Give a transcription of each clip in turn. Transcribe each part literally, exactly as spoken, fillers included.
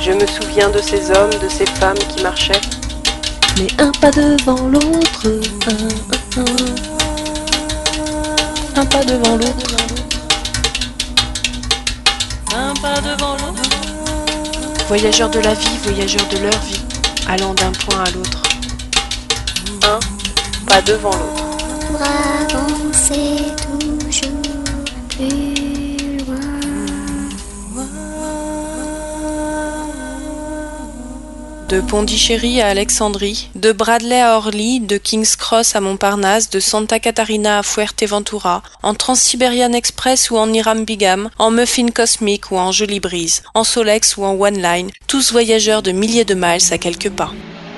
Je me souviens de ces hommes, de ces femmes qui marchaient. Mais un pas devant l'autre, un, un, un, un pas devant l'autre, un pas devant l'autre. Voyageurs de la vie, voyageurs de leur vie, allant d'un point à l'autre. Un pas devant l'autre. Pour avancer toujours plus loin. De Pondichéry à Alexandrie, de Bradley à Orly, de King's Cross à Montparnasse, de Santa Catarina à Fuerteventura, en Trans-Siberian Express ou en Irambigam, en Muffin Cosmic ou en Jolie Brise, en Solex ou en One Line, tous voyageurs de milliers de miles à quelques pas.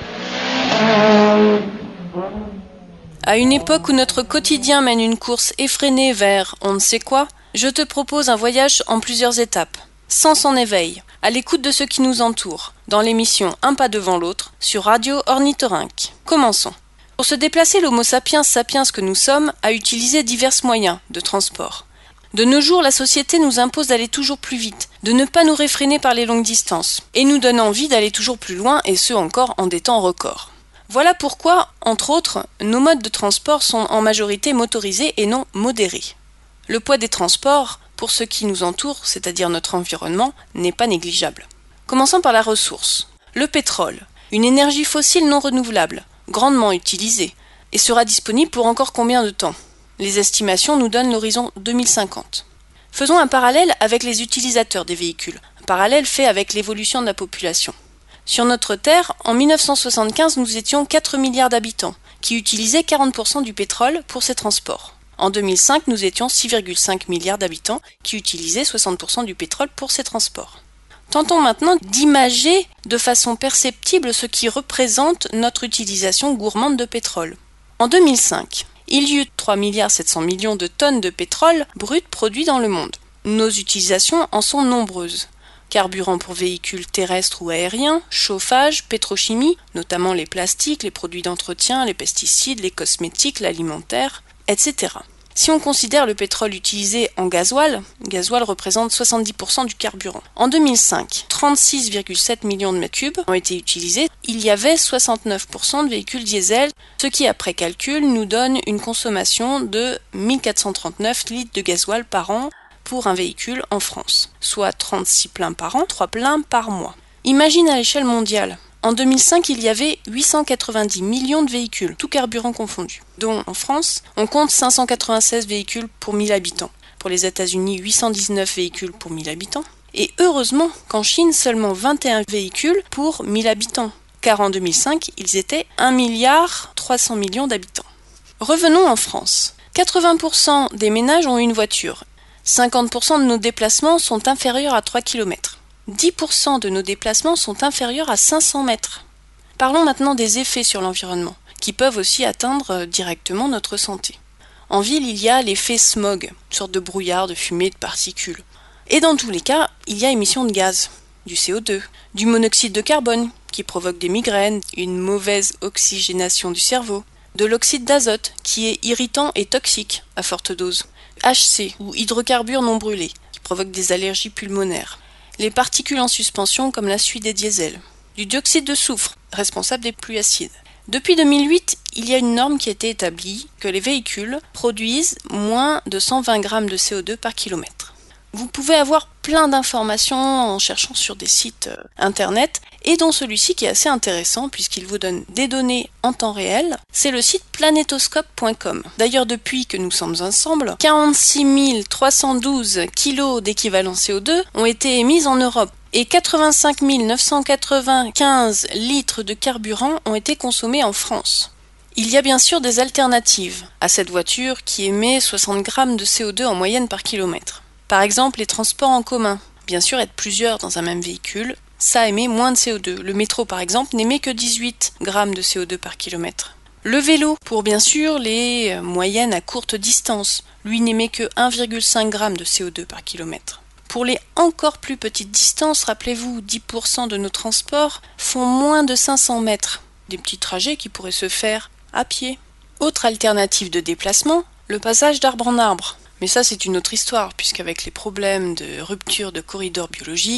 À une époque où notre quotidien mène une course effrénée vers on ne sait quoi, je te propose un voyage en plusieurs étapes, sans s'en éveil, à l'écoute de ce qui nous entoure, dans l'émission Un pas devant l'autre, sur Radio Ornithorynque. Commençons. Pour se déplacer, l'Homo sapiens sapiens que nous sommes a utilisé divers moyens de transport. De nos jours, la société nous impose d'aller toujours plus vite, de ne pas nous réfréner par les longues distances, et nous donne envie d'aller toujours plus loin, et ce encore en des temps records. Voilà pourquoi, entre autres, nos modes de transport sont en majorité motorisés et non modérés. Le poids des transports, pour ce qui nous entoure, c'est-à-dire notre environnement, n'est pas négligeable. Commençons par la ressource. Le pétrole, une énergie fossile non renouvelable, grandement utilisée, et sera disponible pour encore combien de temps ? Les estimations nous donnent l'horizon deux mille cinquante. Faisons un parallèle avec les utilisateurs des véhicules, un parallèle fait avec l'évolution de la population. Sur notre Terre, en mille neuf cent soixante-quinze, nous étions quatre milliards d'habitants, qui utilisaient quarante pour cent du pétrole pour ces transports. En deux mille cinq, nous étions six virgule cinq milliards d'habitants, qui utilisaient soixante pour cent du pétrole pour ces transports. Tentons maintenant d'imager de façon perceptible ce qui représente notre utilisation gourmande de pétrole. En deux mille cinq, il y eut trois milliards sept cents millions de tonnes de pétrole brut produits dans le monde. Nos utilisations en sont nombreuses. Carburant pour véhicules terrestres ou aériens, chauffage, pétrochimie, notamment les plastiques, les produits d'entretien, les pesticides, les cosmétiques, l'alimentaire, et cetera. Si on considère le pétrole utilisé en gasoil, le gasoil représente soixante-dix pour cent du carburant. En deux mille cinq, trente-six virgule sept millions de mètres cubes ont été utilisés. Il y avait soixante-neuf pour cent de véhicules diesel, ce qui après calcul nous donne une consommation de mille quatre cent trente-neuf litres de gasoil par an pour un véhicule en France, soit trente-six pleins par an, trois pleins par mois. Imagine à l'échelle mondiale. En deux mille cinq, il y avait huit cent quatre-vingt-dix millions de véhicules, tous carburants confondus, dont en France, on compte cinq cent quatre-vingt-seize véhicules pour mille habitants. Pour les États-Unis, huit cent dix-neuf véhicules pour mille habitants. Et heureusement qu'en Chine, seulement vingt et un véhicules pour mille habitants, car en deux mille cinq, ils étaient un milliard trois cents millions d'habitants. Revenons en France. quatre-vingts pour cent des ménages ont une voiture. cinquante pour cent de nos déplacements sont inférieurs à trois kilomètres. dix pour cent de nos déplacements sont inférieurs à cinq cents mètres. Parlons maintenant des effets sur l'environnement, qui peuvent aussi atteindre directement notre santé. En ville, il y a l'effet smog, une sorte de brouillard, de fumée, de particules. Et dans tous les cas, il y a émission de gaz, du C O deux, du monoxyde de carbone, qui provoque des migraines, une mauvaise oxygénation du cerveau, de l'oxyde d'azote, qui est irritant et toxique à forte dose, H C, ou hydrocarbures non brûlés, qui provoquent des allergies pulmonaires, les particules en suspension comme la suie des diesels, du dioxyde de soufre, responsable des pluies acides. Depuis deux mille huit, il y a une norme qui a été établie que les véhicules produisent moins de cent vingt grammes de C O deux par kilomètre. Vous pouvez avoir plein d'informations en cherchant sur des sites euh, internet, et dont celui-ci qui est assez intéressant puisqu'il vous donne des données en temps réel, c'est le site planetoscope point com. D'ailleurs, depuis que nous sommes ensemble, quarante-six mille trois cent douze kilos d'équivalent C O deux ont été émis en Europe et quatre-vingt-cinq mille neuf cent quatre-vingt-quinze litres de carburant ont été consommés en France. Il y a bien sûr des alternatives à cette voiture qui émet soixante grammes de C O deux en moyenne par kilomètre. Par exemple, les transports en commun. Bien sûr, être plusieurs dans un même véhicule, ça émet moins de C O deux. Le métro, par exemple, n'émet que dix-huit grammes de C O deux par kilomètre. Le vélo, pour bien sûr les moyennes à courte distance, lui n'émet que un virgule cinq grammes de C O deux par kilomètre. Pour les encore plus petites distances, rappelez-vous, dix pour cent de nos transports font moins de cinq cents mètres. Des petits trajets qui pourraient se faire à pied. Autre alternative de déplacement, le passage d'arbre en arbre. Mais ça, c'est une autre histoire, puisqu'avec les problèmes de rupture de corridors biologiques,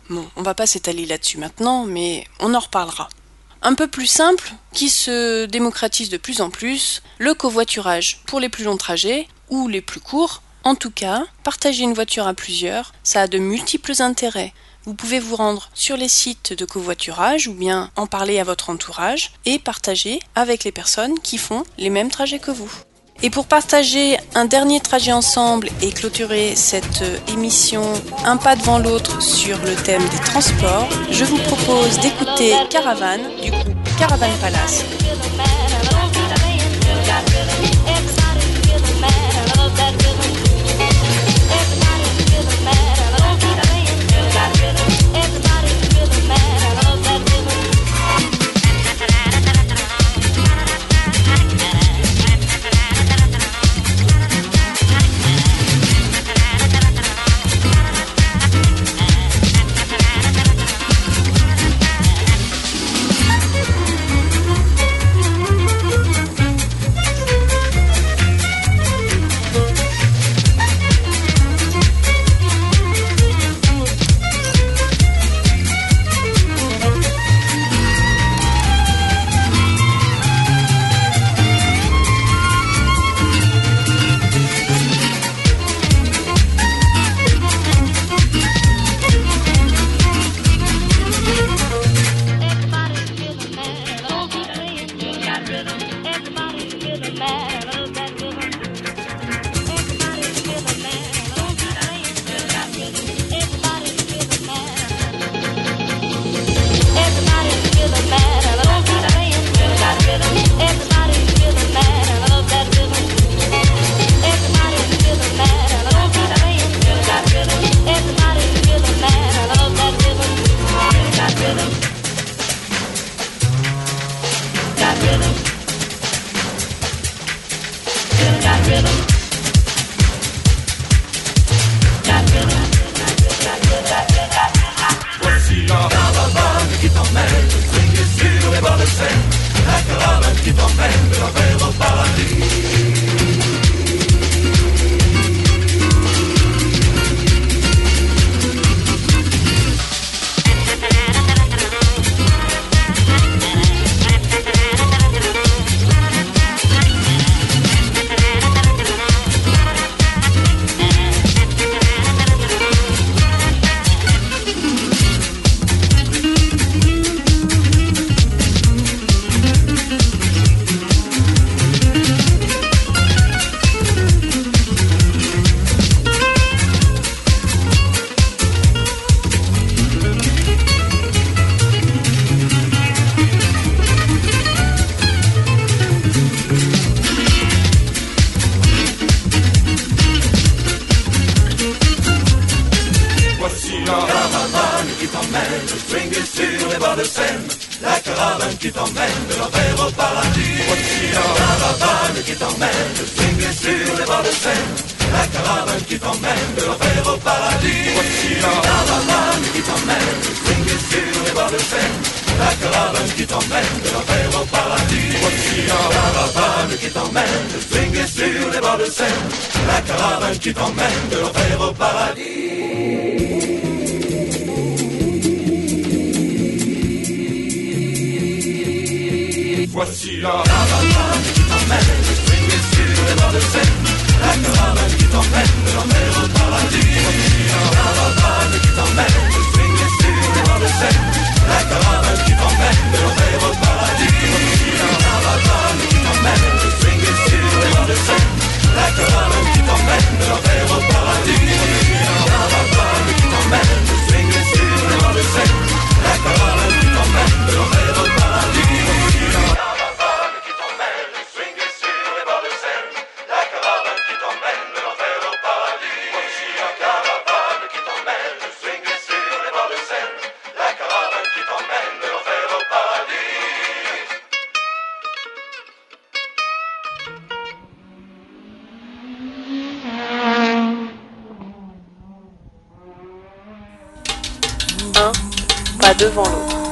Bon, on va pas s'étaler là-dessus maintenant, mais on en reparlera. Un peu plus simple, qui se démocratise de plus en plus, le covoiturage pour les plus longs trajets ou les plus courts. En tout cas, partager une voiture à plusieurs, ça a de multiples intérêts. Vous pouvez vous rendre sur les sites de covoiturage ou bien en parler à votre entourage et partager avec les personnes qui font les mêmes trajets que vous. Et pour partager un dernier trajet ensemble et clôturer cette émission un pas devant l'autre sur le thème des transports, je vous propose d'écouter Caravane du groupe Caravan Palace. Voici la caravane qui t'emmène, swingé sur les bords de Seine. La caravane qui t'emmène de l'enfer au paradis. Voici la caravane qui t'emmène, swingé sur les bords de Seine. La caravane qui t'emmène de l'enfer au paradis. Voici la caravane qui t'emmène, swingé sur les bords de Seine. La caravane qui t'emmène de l'enfer au paradis. Voici la caravane qui t'emmène, swingé sur les bords de Seine. La caravane qui t'emmène de l'enfer au paradis. Un pas devant l'autre.